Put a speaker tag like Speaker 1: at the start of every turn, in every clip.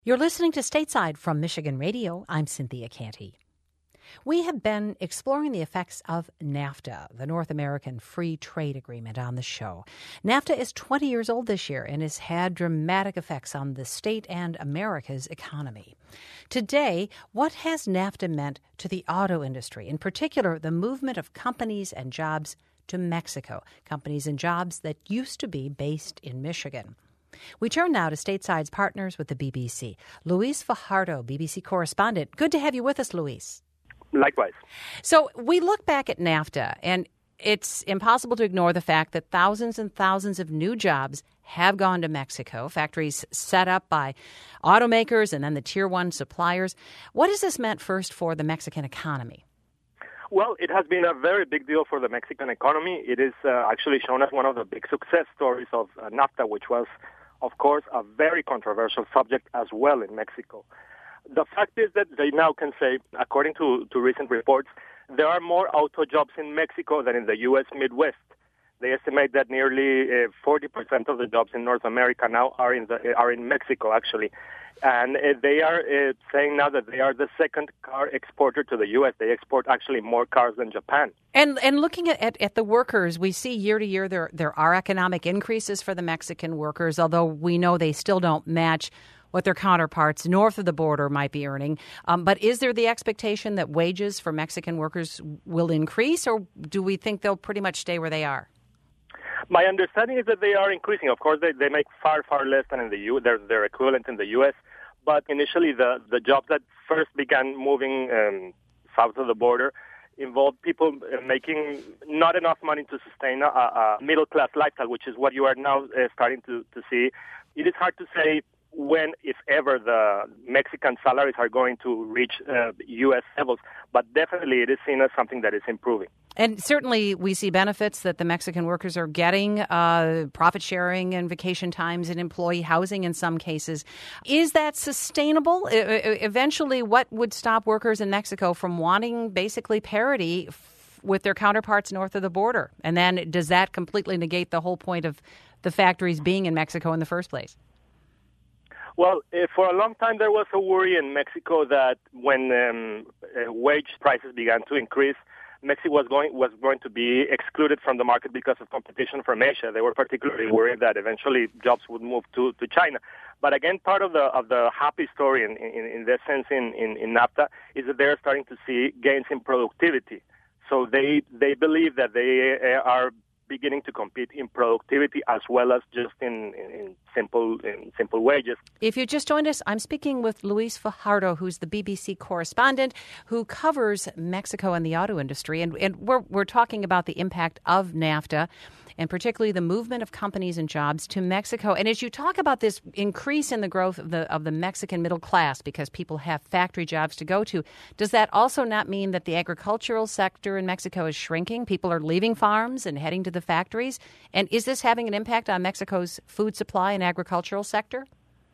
Speaker 1: You're listening to Stateside from Michigan Radio. I'm Cynthia Canty. We have been exploring the effects of NAFTA, the North American Free Trade Agreement, on the show. NAFTA is 20 years old this year and has had dramatic effects on the state and America's economy. Today, what has NAFTA meant to the auto industry, in particular the movement of companies and jobs to Mexico, companies and jobs that used to be based in Michigan? We turn now to Stateside's partners with the BBC. Luis Fajardo, BBC correspondent. Good to have you with us, Luis.
Speaker 2: Likewise.
Speaker 1: So we look back at NAFTA, and it's impossible to ignore the fact that thousands and thousands of new jobs have gone to Mexico, factories set up by automakers and then the Tier 1 suppliers. What has this meant first for the Mexican economy?
Speaker 2: Well, it has been a very big deal for the Mexican economy. It is actually shown as one of the big success stories of NAFTA, which was, of course, a very controversial subject as well in Mexico. The fact is that they now can say, according to recent reports, there are more auto jobs in Mexico than in the U.S. Midwest. They estimate that nearly 40% of the jobs in North America now are in Mexico, actually. And they are saying now that they are the second car exporter to the U.S. They export actually more cars than Japan.
Speaker 1: And looking at the workers, we see year to year there are economic increases for the Mexican workers, although we know they still don't match what their counterparts north of the border might be earning. But is there the expectation that wages for Mexican workers will increase, or do we think they'll pretty much stay where they are?
Speaker 2: My understanding is that they are increasing. Of course, they make far, far less than in the U.S. They're equivalent in the U.S. But initially, the jobs that first began moving south of the border involved people making not enough money to sustain a middle-class lifestyle, which is what you are now starting to see. It is hard to say when, if ever, the Mexican salaries are going to reach U.S. levels, but definitely it is seen as something that is improving.
Speaker 1: And certainly we see benefits that the Mexican workers are getting, profit sharing and vacation times and employee housing in some cases. Is that sustainable? Eventually, what would stop workers in Mexico from wanting basically parity with their counterparts north of the border? And then does that completely negate the whole point of the factories being in Mexico in the first place?
Speaker 2: Well, for a long time there was a worry in Mexico that when wage prices began to increase, Mexico was going to be excluded from the market because of competition from Asia. They were particularly worried that eventually jobs would move to China. But again, part of the happy story in this sense in NAFTA is that they're starting to see gains in productivity. So they believe that they are beginning to compete in productivity as well as just in simple wages.
Speaker 1: If you just joined us, I'm speaking with Luis Fajardo, who's the BBC correspondent who covers Mexico and the auto industry, and we're talking about the impact of NAFTA and particularly the movement of companies and jobs to Mexico. And as you talk about this increase in the growth of the Mexican middle class because people have factory jobs to go to, does that also not mean that the agricultural sector in Mexico is shrinking? People are leaving farms and heading to the factories. And is this having an impact on Mexico's food supply and agricultural sector?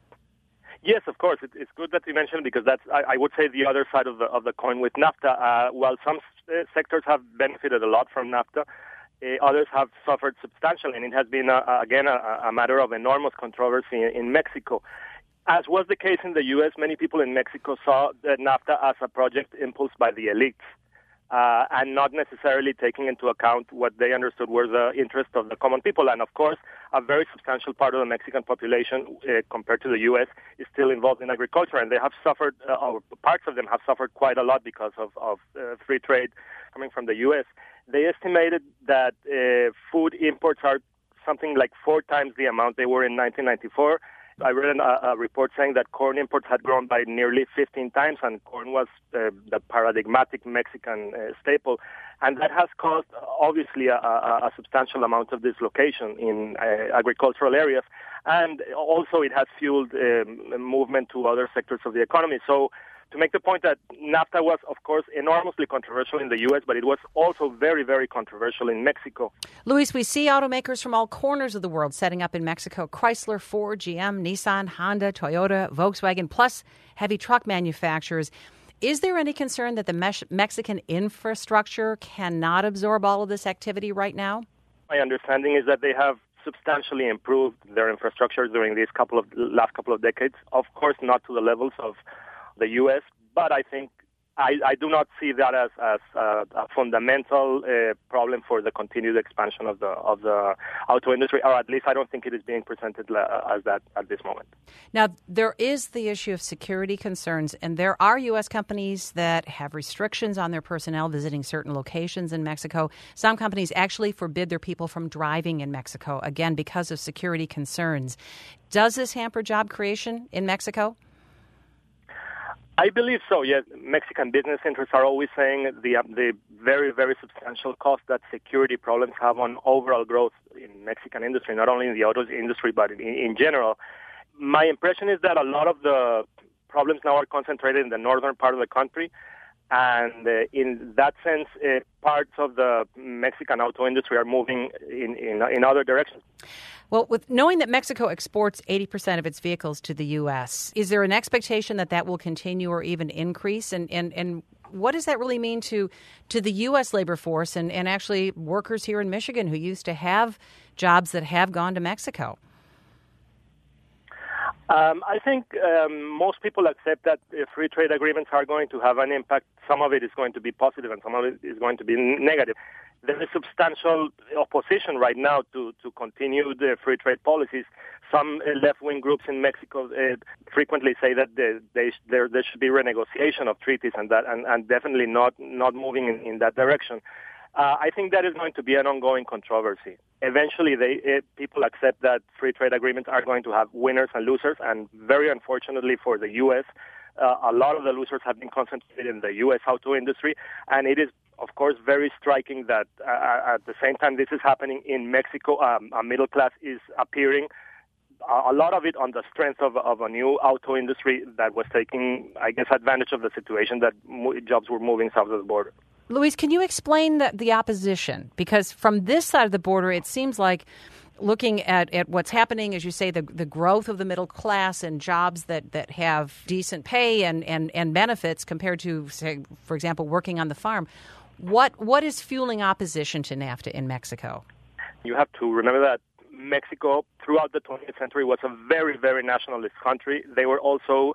Speaker 2: Yes, of course. It's good that you mentioned because that's, I would say, the other side of the coin with NAFTA. While some sectors have benefited a lot from NAFTA, others have suffered substantially, and it has been, a matter of enormous controversy in Mexico. As was the case in the U.S., many people in Mexico saw NAFTA as a project impulsed by the elites and not necessarily taking into account what they understood were the interests of the common people. And, of course, a very substantial part of the Mexican population, compared to the U.S., is still involved in agriculture, and they have suffered, or parts of them have suffered quite a lot because of free trade coming from the U.S. They estimated that food imports are something like 4 times the amount they were in 1994. I read a report saying that corn imports had grown by nearly 15 times, and corn was the paradigmatic Mexican staple. And that has caused, obviously, a substantial amount of dislocation in agricultural areas. And also it has fueled movement to other sectors of the economy. So to make the point that NAFTA was, of course, enormously controversial in the U.S., but it was also very, very controversial in Mexico.
Speaker 1: Luis, we see automakers from all corners of the world setting up in Mexico. Chrysler, Ford, GM, Nissan, Honda, Toyota, Volkswagen, plus heavy truck manufacturers. Is there any concern that the Mexican infrastructure cannot absorb all of this activity right now?
Speaker 2: My understanding is that they have substantially improved their infrastructure during these last couple of decades. Of course, not to the levels of the U.S., but I think I do not see that as a fundamental problem for the continued expansion of the auto industry, or at least I don't think it is being presented as that at this moment.
Speaker 1: Now, there is the issue of security concerns, and there are U.S. companies that have restrictions on their personnel visiting certain locations in Mexico. Some companies actually forbid their people from driving in Mexico, again, because of security concerns. Does this hamper job creation in Mexico?
Speaker 2: I believe so, yes. Mexican business interests are always saying the very, very substantial cost that security problems have on overall growth in Mexican industry, not only in the auto industry, but in general. My impression is that a lot of the problems now are concentrated in the northern part of the country, and in that sense, parts of the Mexican auto industry are moving in other directions.
Speaker 1: Well, with knowing that Mexico exports 80% of its vehicles to the U.S., is there an expectation that will continue or even increase? And what does that really mean to the U.S. labor force and actually workers here in Michigan who used to have jobs that have gone to Mexico?
Speaker 2: I think most people accept that free trade agreements are going to have an impact. Some of it is going to be positive and some of it is going to be negative. There is substantial opposition right now to continue the free trade policies. Some left-wing groups in Mexico frequently say that there should be renegotiation of treaties and definitely not moving in that direction. I think that is going to be an ongoing controversy. Eventually, people accept that free trade agreements are going to have winners and losers, and very unfortunately for the U.S., a lot of the losers have been concentrated in the U.S. auto industry, and it is, of course, very striking that at the same time this is happening in Mexico, a middle class is appearing, a lot of it on the strength of a new auto industry that was taking, I guess, advantage of the situation that jobs were moving south of the border.
Speaker 1: Luis, can you explain the opposition? Because from this side of the border, it seems like looking at what's happening, as you say, the growth of the middle class and jobs that have decent pay and benefits compared to, say, for example, working on the farm. What is fueling opposition to NAFTA in Mexico?
Speaker 2: You have to remember that Mexico, throughout the 20th century, was a very, very nationalist country. They were also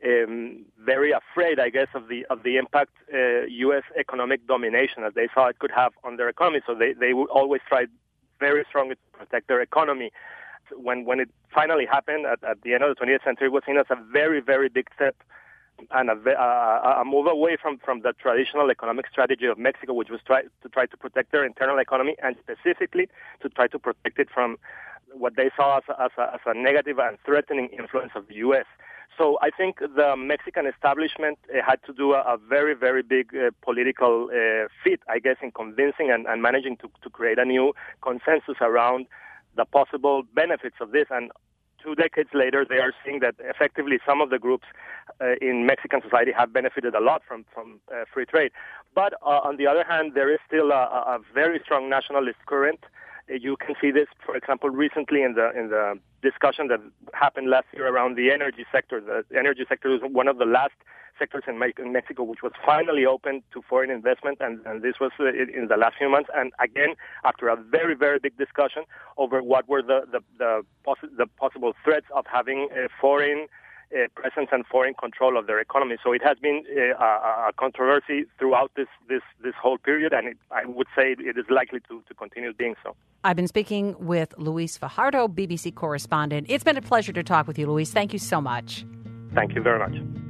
Speaker 2: very afraid, I guess, of the impact U.S. economic domination as they saw it could have on their economy. So they would always try very strongly to protect their economy. When it finally happened at the end of the 20th century, it was seen as a very, very big step and a move away from the traditional economic strategy of Mexico, which was to try to protect their internal economy and specifically to try to protect it from what they saw as a negative and threatening influence of the U.S. So I think the Mexican establishment had to do a very, very big political feat, I guess, in convincing and managing to create a new consensus around the possible benefits of this. And 2 decades later, they are seeing that effectively some of the groups in Mexican society have benefited a lot from free trade. But on the other hand, there is still a very strong nationalist current. You can see this, for example, recently in the discussion that happened last year around the energy sector. The energy sector is one of the last sectors in Mexico which was finally open to foreign investment, and this was in the last few months. And again, after a very, very big discussion over what were the possible threats of having a foreign presence and foreign control of their economy. So it has been a controversy throughout this whole period, and I would say it is likely to continue being so.
Speaker 1: I've been speaking with Luis Fajardo, BBC correspondent. It's been a pleasure to talk with you, Luis. Thank you so much.
Speaker 2: Thank you very much.